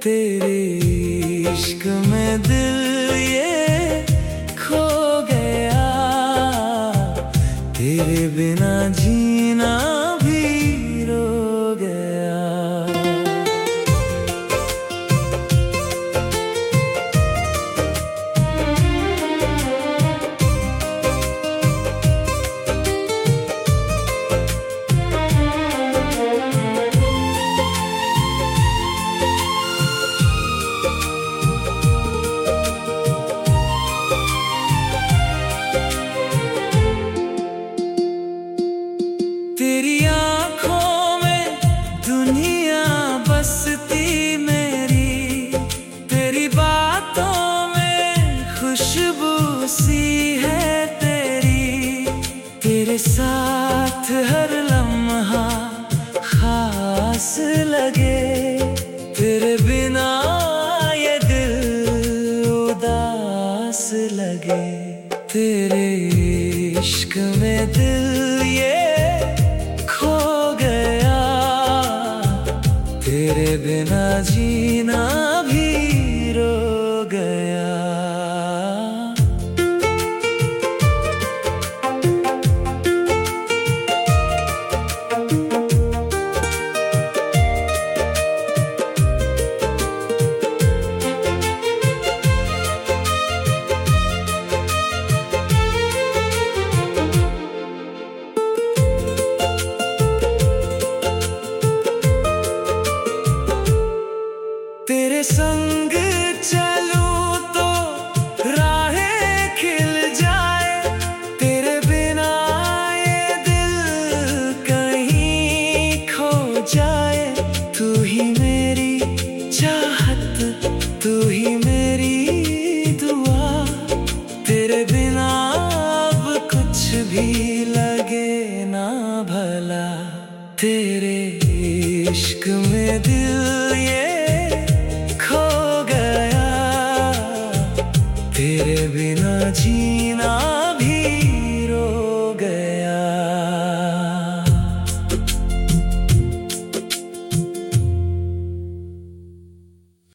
तेरे इश्क में दिल ये खो गया, तेरे बिना जीना भी रो गया। तेरी आँखों में दुनिया बसती मेरी, तेरी बातों में खुशबू सी है तेरी, तेरे साथ हर लम्हा खास लगे, तेरे बिना ये दिल उदास लगे। तेरे इश्क में दिल ये खो गया, तेरे बिना जीना भी रो गया। तेरे संग चलूं तो राहें खिल जाए, तेरे बिना ये दिल कहीं खो जाए। तू ही मेरी चाहत, तू ही मेरी दुआ, तेरे बिना अब कुछ भी लगे ना भला। तेरे इश्क में दिल